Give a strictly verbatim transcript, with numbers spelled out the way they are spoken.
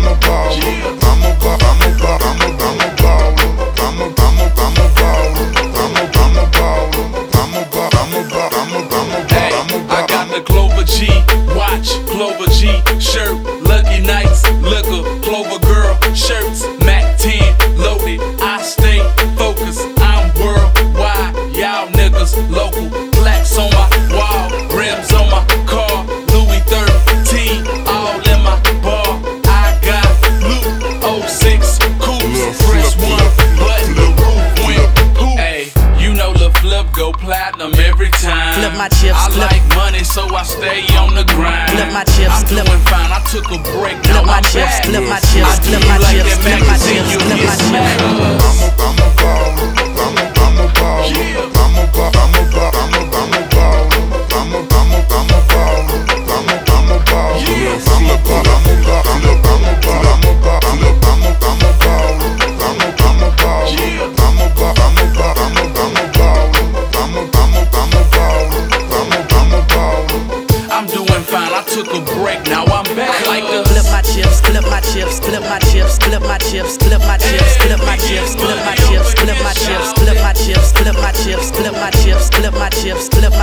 I'm a baller. I'm a ba- I'm a ba- I'm a I'm a baller. I'm a I'm a I'm a baller. I'm a I'm a baller. I'm a ba- I'm a ba- I'm a I'm a Hey, I'm a I got the Clover G watch, Clover G shirt, Lucky Nights, liquor, Clover Girl shirts, Mac ten loaded. I stay focused. I'm worldwide. Y'all niggas local. Plaques on my wall, rims on my car, Louis thirteen all in my bar. I got blue oh six coupes, press one button, the roof went poof. Hey, you know the flip go platinum every time. Flip my chips, I flip. like money, so I stay on the grind. Flip my chips, I'm flip. doing fine. I took a break, now Flip my I'm chips, back. flip my I chips, do flip you my like chips, that flip my magazine, chips, you flip get my chips. smacked. I'm a I'm a baller. I'm a I'm a baller. I'm a ba- I'm a ba- I'm a I'm a baller. I'm a I'm a I'm a baller. I'm a I'm a baller. I'm a ba- I'm a ba- I'm a I'm a ba- I'm a ba- I'm a I'm a I'm a baller. I'm a I'm a baller. I'm a ba- I'm a ba- I'm a I'm a baller. I'm a I'm a I'm a baller. I'm a I'm a baller. I'm doing fine. I took a break, now I'm back. Like the Flip my chips, flip my chips, flip my chips, flip my chips, flip my chips, flip my chips, flip my chips, flip my chips, flip my chips, flip my chips, flip my chips, flip my chips, flip